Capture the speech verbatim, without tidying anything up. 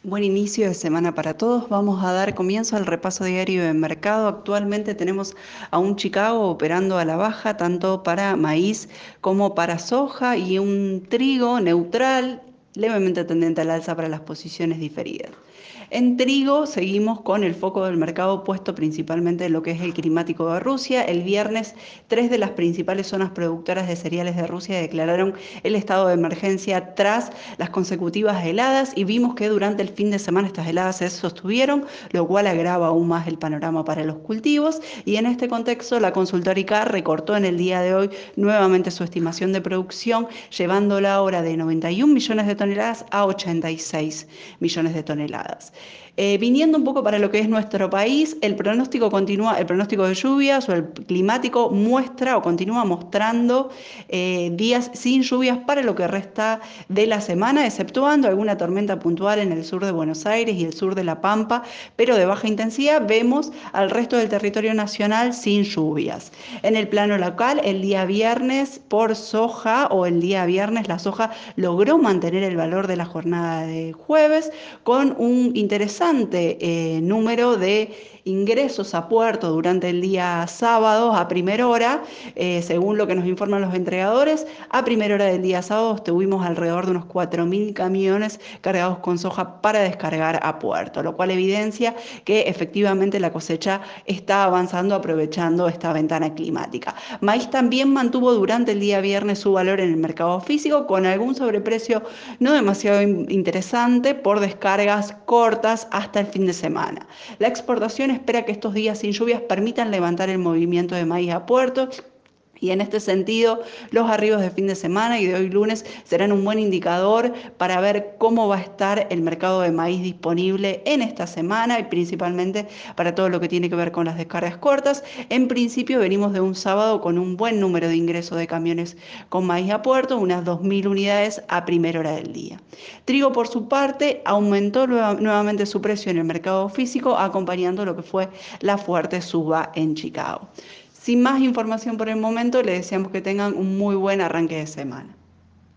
Buen inicio de semana para todos. Vamos a dar comienzo al repaso diario de mercado. Actualmente tenemos a un Chicago operando a la baja, tanto para maíz como para soja, y un trigo neutral, levemente tendente al alza para las posiciones diferidas. En trigo seguimos con el foco del mercado puesto principalmente en lo que es el climático de Rusia. El viernes, tres de las principales zonas productoras de cereales de Rusia declararon el estado de emergencia tras las consecutivas heladas, y vimos que durante el fin de semana estas heladas se sostuvieron, lo cual agrava aún más el panorama para los cultivos. Y en este contexto, la consultora I C A recortó en el día de hoy nuevamente su estimación de producción, llevándola ahora de noventa y un millones de toneladas a ochenta y seis millones de toneladas. Eh, viniendo un poco para lo que es nuestro país, el pronóstico continúa, el pronóstico de lluvias o el climático muestra o continúa mostrando eh, días sin lluvias para lo que resta de la semana, exceptuando alguna tormenta puntual en el sur de Buenos Aires y el sur de La Pampa, pero de baja intensidad. Vemos al resto del territorio nacional sin lluvias. En el plano local, el día viernes por soja o el día viernes la soja logró mantener el valor de la jornada de jueves con un interesante eh, número de ingresos a puerto durante el día sábado a primera hora, eh, según lo que nos informan los entregadores. A primera hora del día sábado tuvimos alrededor de unos cuatro mil camiones cargados con soja para descargar a puerto, lo cual evidencia que efectivamente la cosecha está avanzando aprovechando esta ventana climática. Maíz también mantuvo durante el día viernes su valor en el mercado físico con algún sobreprecio no demasiado interesante por descargas cortas hasta el fin de semana. La exportación espera que estos días sin lluvias permitan levantar el movimiento de maíz a puerto. Y en este sentido, los arribos de fin de semana y de hoy lunes serán un buen indicador para ver cómo va a estar el mercado de maíz disponible en esta semana, y principalmente para todo lo que tiene que ver con las descargas cortas. En principio venimos de un sábado con un buen número de ingresos de camiones con maíz a puerto, unas dos mil unidades a primera hora del día. Trigo, por su parte, aumentó nuevamente su precio en el mercado físico, acompañando lo que fue la fuerte suba en Chicago. Sin más información por el momento, les deseamos que tengan un muy buen arranque de semana.